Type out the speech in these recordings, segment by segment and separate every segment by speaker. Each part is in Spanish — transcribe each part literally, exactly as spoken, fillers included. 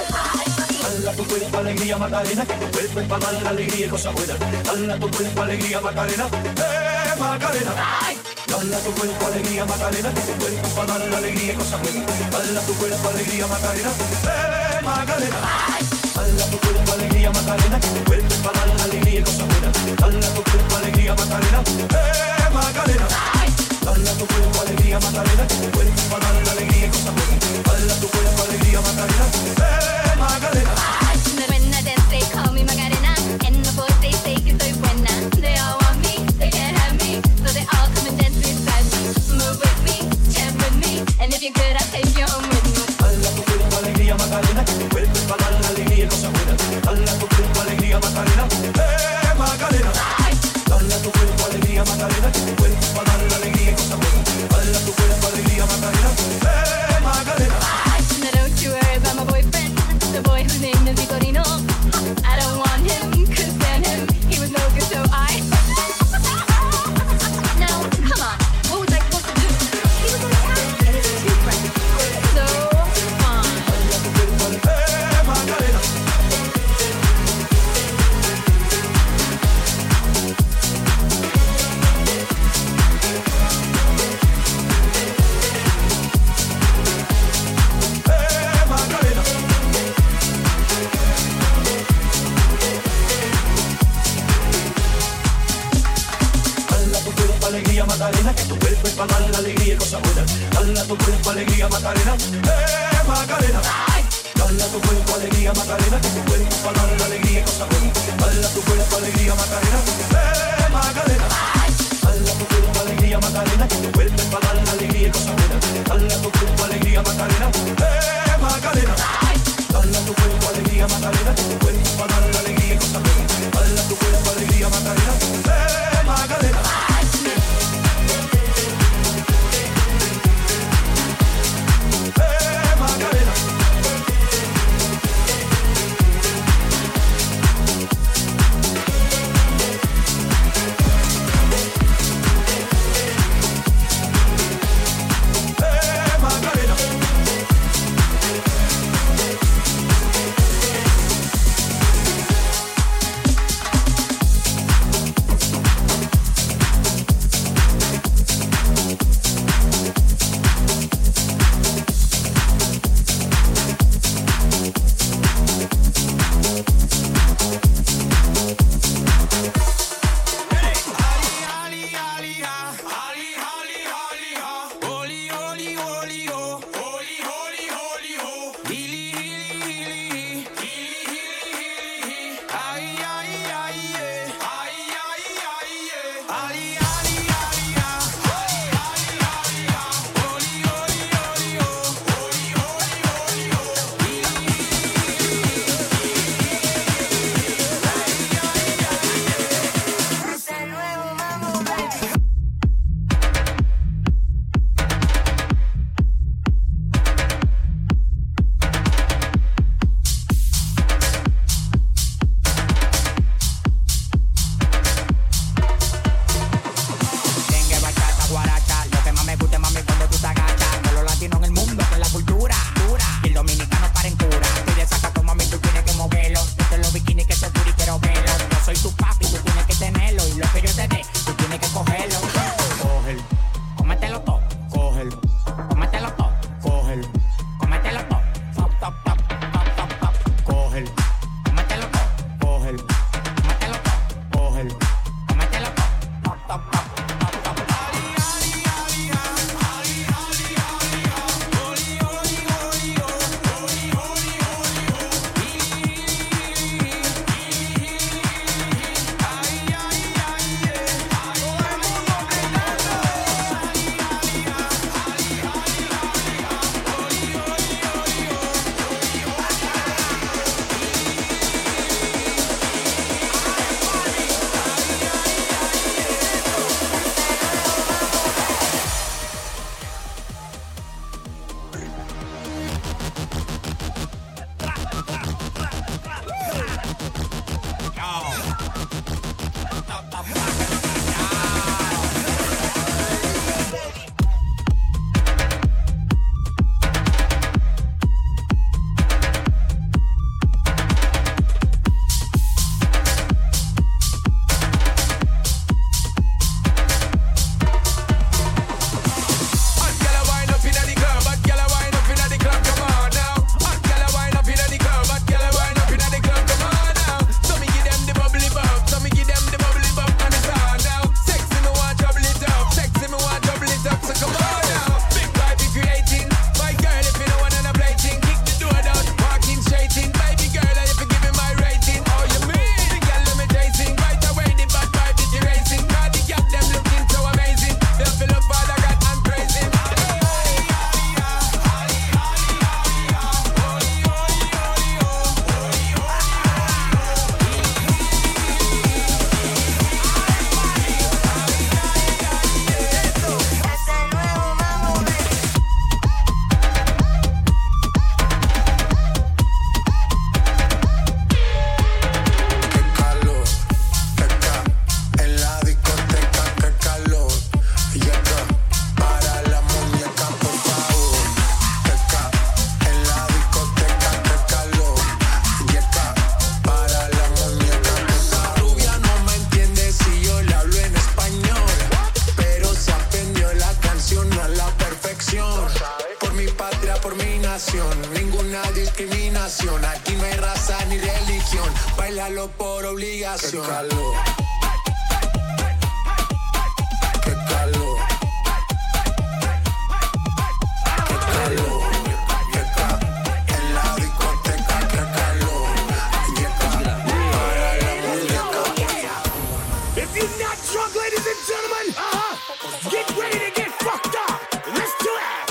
Speaker 1: Dala tu cuerpo alegría Macarena, que tu cuerpo es para dar la alegría y cosas buenas. Dala tu cuerpo alegría Macarena, eh Macarena. Dala tu cuerpo alegría Macarena, que tu cuerpo es para dar la alegría y cosas buenas. Dala tu cuerpo alegría Macarena, eh Macarena. Dala tu cuerpo alegría Macarena, que tu cuerpo es para dar la alegría y cosas buenas. Dala tu cuerpo alegría Macarena, eh Macarena. Dala tu cuerpo alegría Macarena, que tu cuerpo es para dar la alegría y cosas buenas. Dala tu cuerpo alegría Macarena, eh Macarena.
Speaker 2: When I dance, they call me Macarena, and the boys they say que soy buena. They all want me, they can't have me, so they all come and dance beside me. Move with me, jam with me, and if you're good, I'll take you home with me.
Speaker 1: Dala tu cuerpo alegría Macarena, que tu cuerpo es para dar la alegría y cosas buenas. Dala tu cuerpo alegría Macarena, eh Macarena. Dala tu cuerpo alegría Macarena, que tu cuerpo es para dar la alegría y cosas buenas. Dala tu cuerpo alegría Macarena, eh Macarena.
Speaker 2: Now don't you worry about my boyfriend, the boy whose name is Vitorino. I don't want him, couldn't stand him, he was no good, so I. Now, come on, what was I supposed to do? He was on top and his toothbrush. So fun.
Speaker 1: Eh Macarena. Alegría Macarena, que tu cuerpo es para dar la alegría y cosas buenas. Dala tu cuerpo alegría Macarena, eh Macarena. Dala tu cuerpo alegría Macarena, que tu cuerpo es para dar la alegría y cosas buenas. Dala tu cuerpo alegría Macarena, eh Macarena. Dala tu cuerpo alegría Macarena, que tu cuerpo es para dar la alegría y cosas buenas. Dala tu cuerpo alegría Macarena, eh Macarena. Dala tu cuerpo alegría Macarena, que tu cuerpo es para dar la alegría y cosas buenas. Dala tu cuerpo alegría Macarena, eh Macarena.
Speaker 3: bailalo por obligación. Qué calor. Qué calor. Qué calor. Qué calor. En la discoteca, qué calor. Qué calor. Para la muñeca.
Speaker 4: If you're not drunk, ladies and gentlemen, uh-huh, get ready to get fucked up. Let's do it.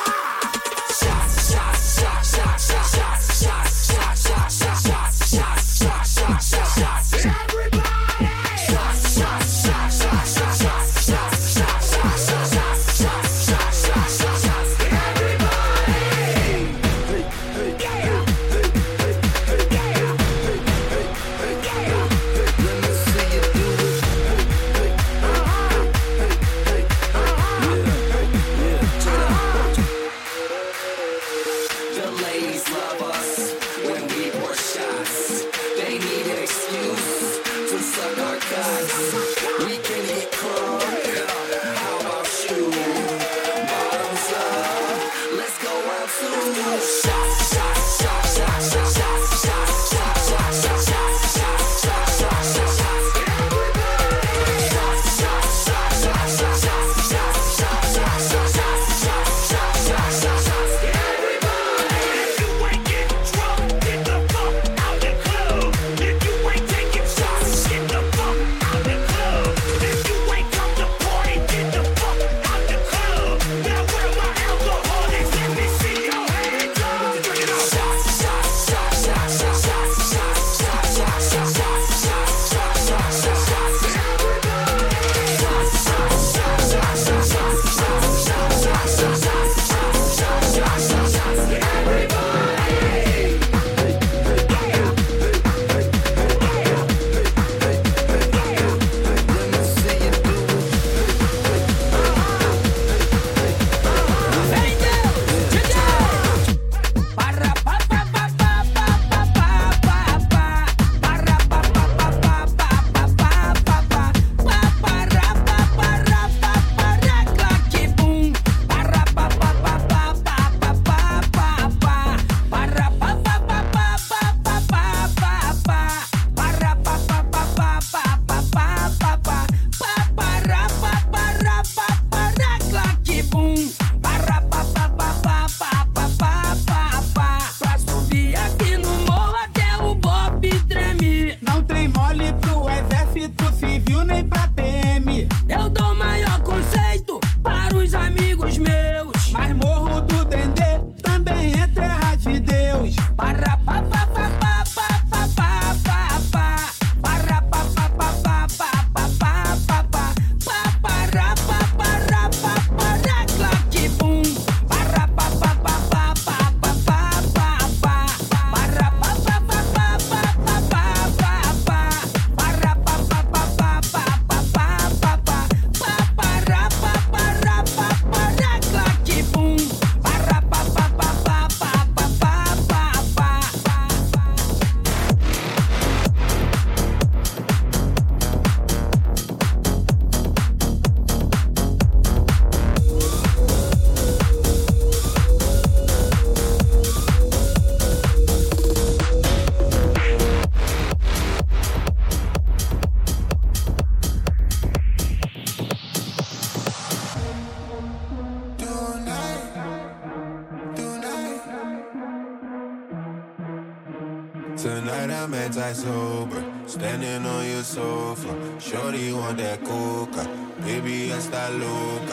Speaker 3: Tonight I'm anti-sober, standing on your sofa. Shorty want that coca, baby está loca.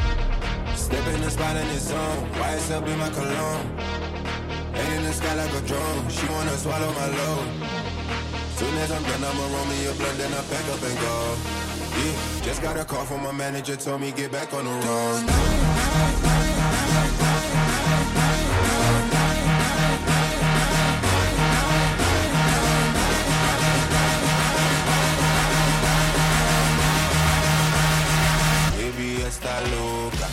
Speaker 3: Step in the spot and it's on, why it's up in my cologne. Ain't in the sky like a drone, she wanna swallow my load. Soon as I'm done, I'ma roll me a blunt, then I pack up and go. Yeah, just got a call from my manager, told me get back on the road. Está loca.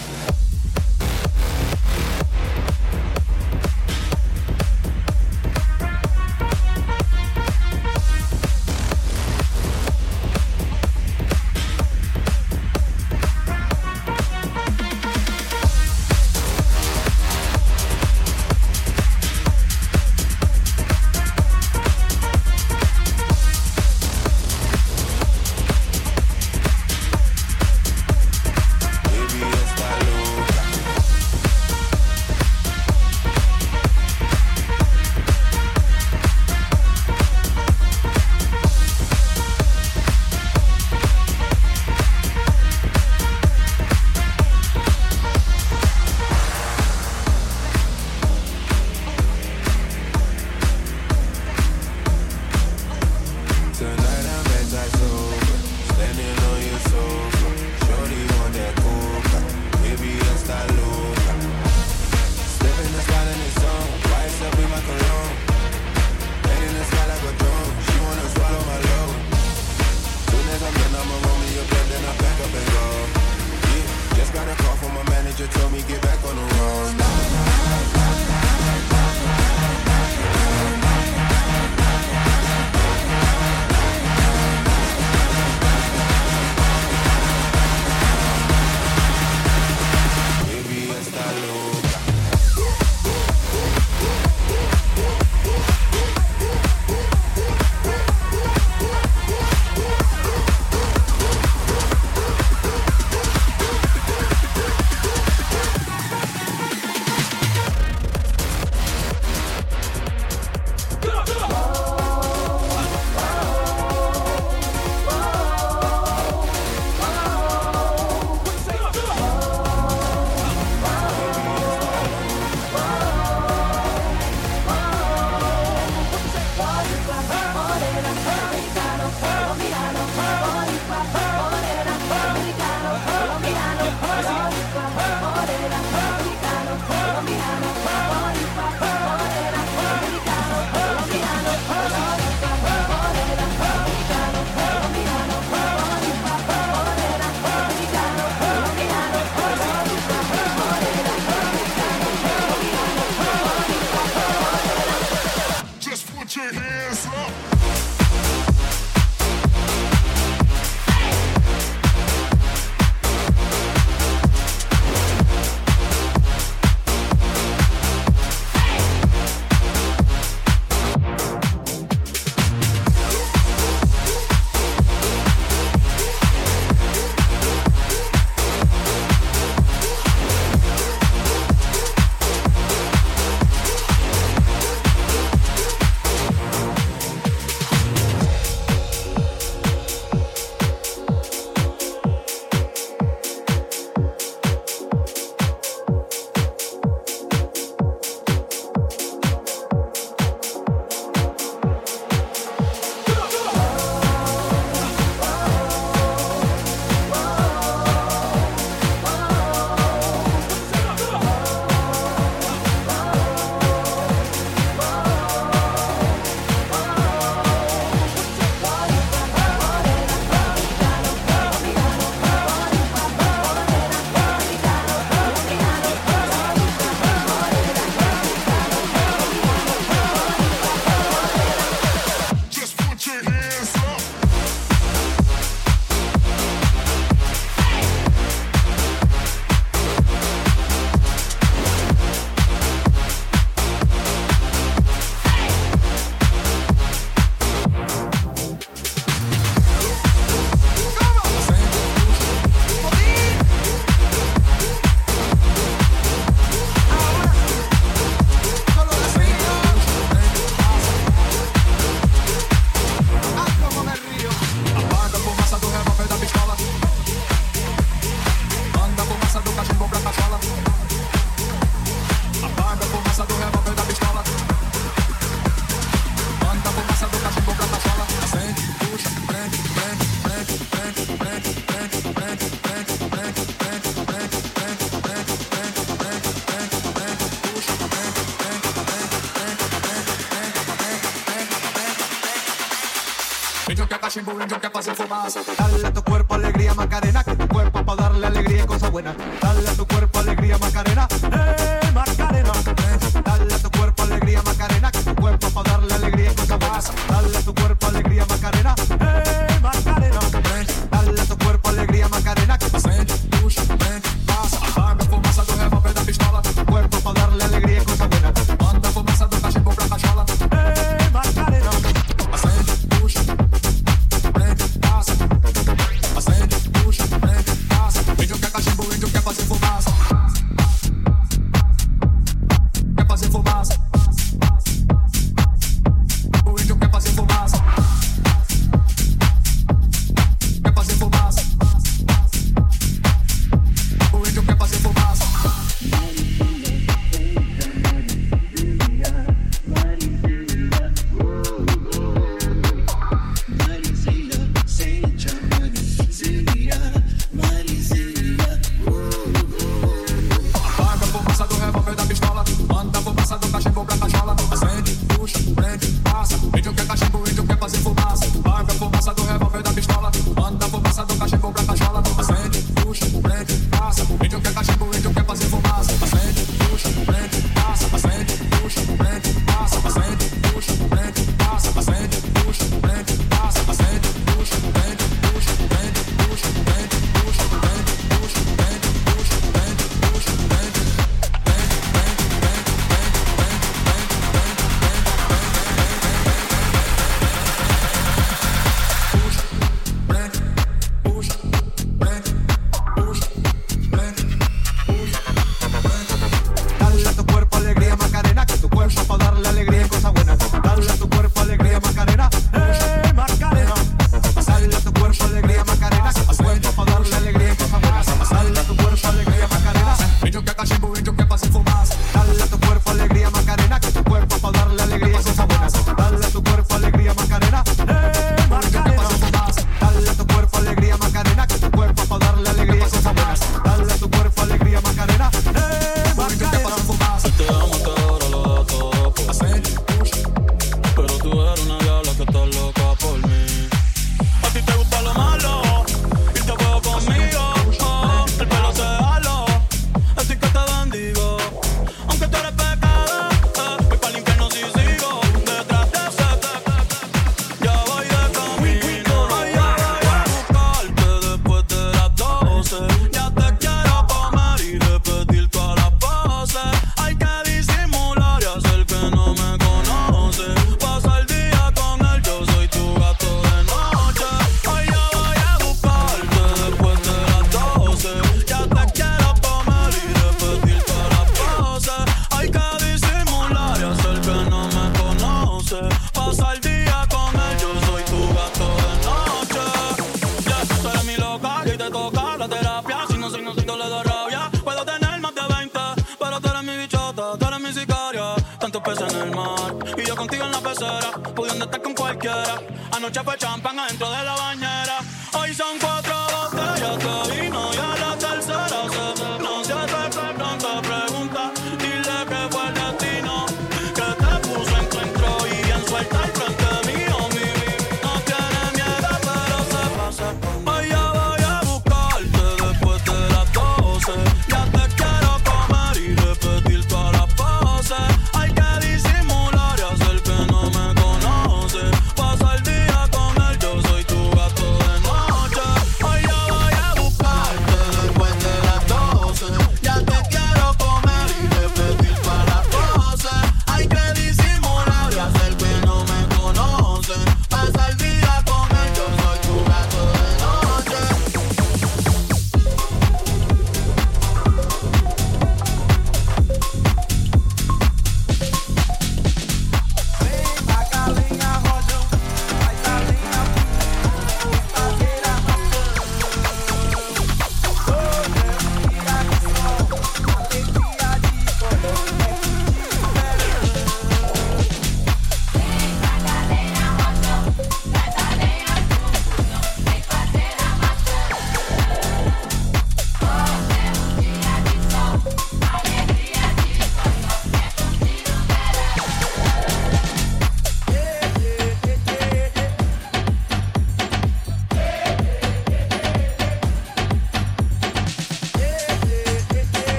Speaker 1: Ellos que cachimbo, ellos que pasen fumaza.
Speaker 5: Dale a tu cuerpo alegría Macarena, que tu cuerpo pa' darle alegría y cosas buenas. Dale a tu cuerpo alegría Macarena, eh Macarena. Dale a tu cuerpo alegría Macarena, que tu cuerpo pa' darle alegría y cosas buenas. Dale a tu cuerpo alegría Macarena, eh Macarena. Dale a tu cuerpo alegría Macarena, que
Speaker 1: Acende, puxa, prende, passa. Apaga a fumaça do revólver da pistola.
Speaker 5: tu cuerpo pa' darle alegría y cosas buenas.
Speaker 1: Manda a fumaça do cachimbo pra cachola.
Speaker 5: Eh Macarena.
Speaker 1: Acende, puxa, prende, passa. Acende, puxa, prende, passa. Índio quer cachimbo, índio quer fazer fumaça. Quer fazer fumaça. O índio quer fazer fumaça. Quer fazer fumaça. O índio quer fazer fumaça. Apaga a fumaça do revólver da pistola. Manda a fumaça do cachimbo pra cachola. Acende, puxa, prende, passa. Índio quer cachimbo, índio quer fazer fumaça. Apaga a fumaça do revólver da pistola. Manda a fumaça do cachimbo pra cachola. Acende, puxa, prende, passa. Índio quer cachimbo, índio quer fazer fumaça. Acende, puxa, prende, passa. Acende, puxa, prende, passa. Acende, puxa, prende, passa. Acende, puxa, prende, passa. Acende, puxa, prende, puxa, prende, puxa, prende, puxa, prende, puxa, prende, puxa, prende, puxa, prende.
Speaker 5: Dale a tu cuerpo alegría Macarena, que tu cuerpo pa' darle alegría y cosas buenas. Dale a tu cuerpo alegría Macarena, eh Macarena. Dale a tu cuerpo alegría Macarena, que tu cuerpo pa' darle alegría y cosas buenas. Dale a tu cuerpo alegría Macarena,
Speaker 1: Índio quer cachimbo, índio quer fazer fumaça.
Speaker 5: dale a tu cuerpo alegría Macarena, que tu cuerpo pa' darle alegría y cosas buenas. Dale a tu cuerpo alegría Macarena, eh Macarena. Dale a tu cuerpo alegría Macarena, que tu cuerpo pa' darle alegría y cosas buenas. Dale a tu cuerpo alegría Macarena, eh
Speaker 1: Índio quer fazer
Speaker 5: Macarena.
Speaker 1: fumaça.
Speaker 6: Te amo hasta ahora lo da todo por
Speaker 1: Acende, puxa,
Speaker 6: pero tú eres una diabla que está loca por mí. A ti te gusta lo malo, irte a juego conmigo. Oh, el pelo se jaló, así que te bendigo. Aunque tú eres pecado, eh, voy pa'l infierno si sigo detrás de ese. Ya voy de camino, ay, ya voy a buscarte después de las doce. Ya te quiero comer y repetir todas las poses. Hay que disimular y hacer que no me conoce. Pasa el día con él, yo soy tu gato de noche. Ay, ya voy a buscarte después de las doce. Ya te quiero comer y repetir todas las poses. Hay que disimular y hacer que no me conoce. Pasa el día con él, yo soy tu gato de noche. Ya tú eres mi loca y te toca la terapia. Si no soy, no siento, le da rabia. Puedo tener más de veinte, pero tú eres mi bichota, tú eres mi sicaria. Tantos peces en el mar y yo contigo en la pecera, pudiendo estar con cualquiera. Anoche fue champán adentro de la bañera. Hoy son cuatro botellas de vino y a la tercera se no se hace pronto pregunta. Dile que fue el destino que te puso en tu intro y bien suelta al frente mío. Mi no tiene miedo pero se pasa. Hoy ya voy a buscarte después de las doce. Ya te quiero comer y repetir todas las poses. Hay que disimular y hacer que no me conoce. Pasa el día con él, yo soy tu gato de noche. Hoy ya voy a buscarte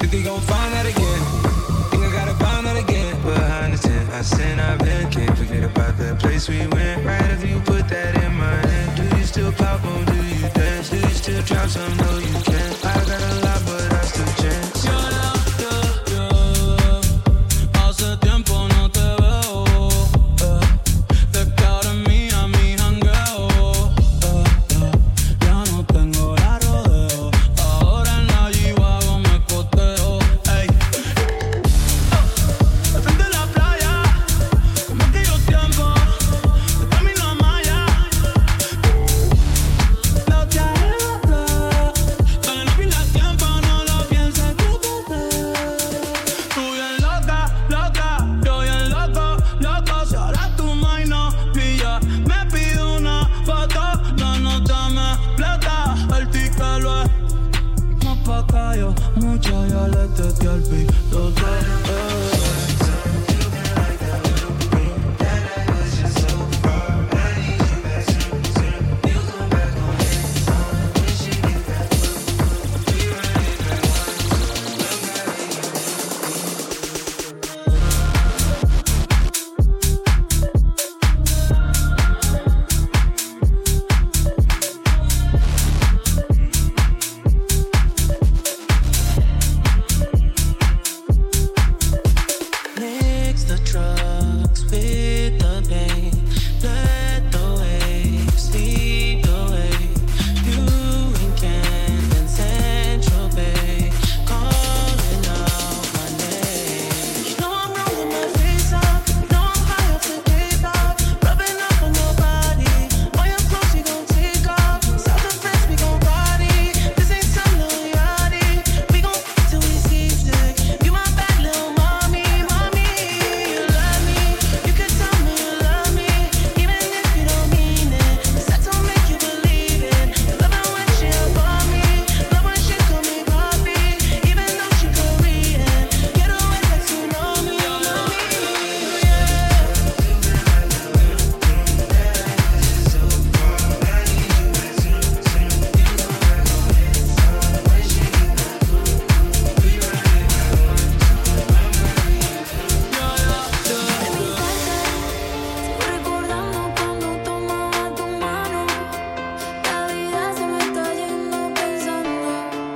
Speaker 7: think they gon' find out again. Think I gotta find out again. Behind the tent, I sin, I've been. Can't forget about that place we went. Right after you put that in my hand. Do you still pop on? Do you dance? Do you still drop some? No, you can't. I got a lot, but I still chance.
Speaker 6: Yeah, yeah, yeah. Hace tiempo no te veo. Eh. Te quedaron en mí, a mi jangueo. Eh, eh. Ya no tengo la rodeo. Ahora en la G-Wagon me coteo. Ey. Oh. Al frente de la playa, como aquellos tiempos, de camino a Maya. No te arreglas, para no pierdas tiempo, no lo pienses, cúpete. Tú bien loca, loca, yo bien loco, loco. Si ahora tu mind no pilla, me pide una foto, la nota me explota. El ticket lo es más pa' callo, mucha ya le testé al piloto. Mix the drugs with the pain. Let the waves lead the way. You and Camden Central Bay, calling out my name. You know I'm rolling my face up. Know I'm high off the K-pop. Rubbing up on your body. All your clothes you gon' take off. South of France we gon' party. This ain't some little yachty. We gon' f till we see sick. You my bad little mommy, mommy. You love me. You can tell me you love me, even if you don't mean it. 'Cause that don't make you believe it. You love it when she above me. Love when she call me papi, even though she Korean. Get away like you know me, you know me,
Speaker 2: Sigo recordando cuando tomaba tu mano. La vida se me está yendo pensando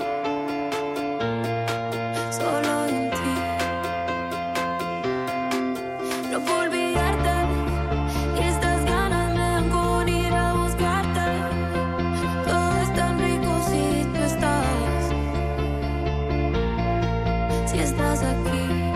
Speaker 2: solo en ti. No puedo olvidarte y estas ganas me dan con ir a buscarte. Todo es tan rico si tú estás, si estás aquí.